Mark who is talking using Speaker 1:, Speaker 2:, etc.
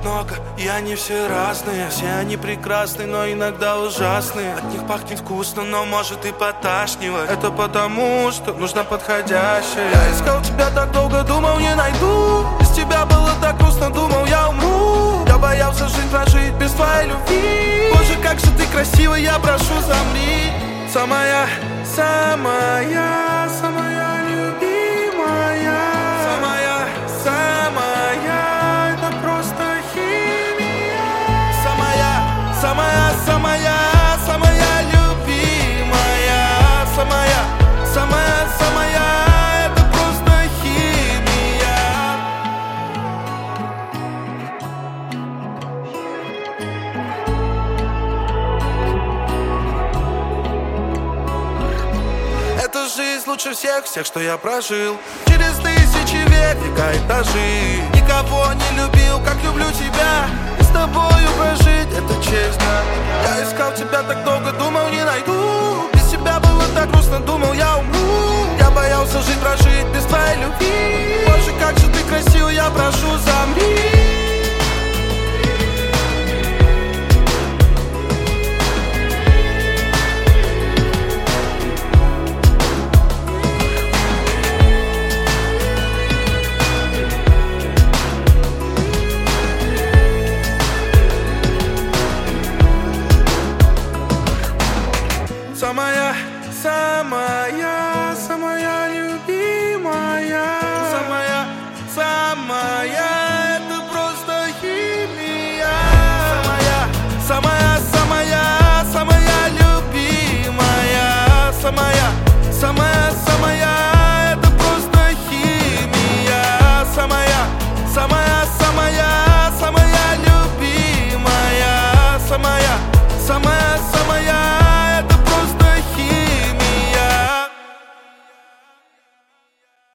Speaker 1: много, и они все разные. Все они прекрасны, но иногда ужасные. От них пахнет вкусно, но может и поташнивать. Это потому, что нужно подходящее. Я искал тебя так долго, думал не найду. Без тебя было так грустно, думал я умру. Я боялся жизнь прожить без твоей любви. Боже, как же ты красива, я прошу, замри. Самая, самая, самая любимая. Самая, самая, это просто химия. Самая, самая, самая, самая любимая. Самая, самая, самая, это просто химия. Эта жизнь лучше всех, что я прожил. Через тысячи век, века этажи. Никого не любил, как люблю тебя. И с тобою прожить, это честно. Я искал тебя так долго, думал не найду. Без тебя было так грустно, думал я умру. Я боялся жить, прожить без твоей любви. Боже, как же ты красива, я прошу, замри. Самая, самая, самая любимая.